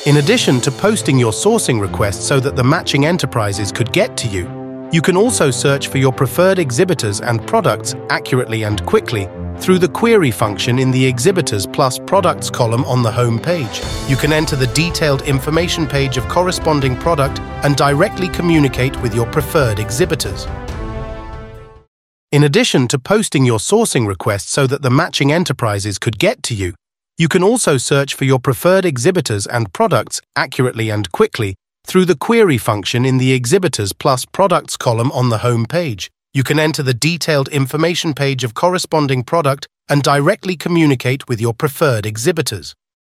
In addition to posting your sourcing request so that the matching enterprises could get to you, you can also search for your preferred exhibitors and products accurately and quickly through the query function in the Exhibitors plus Products column on the home page. You can enter the detailed information page of corresponding product and directly communicate with your preferred exhibitors. In addition to posting your sourcing request so that the matching enterprises could get to you, you can also search for your preferred exhibitors and products accurately and quickly through the query function in the Exhibitors plus Products column on the home page. You can enter the detailed information page of corresponding product and directly communicate with your preferred exhibitors.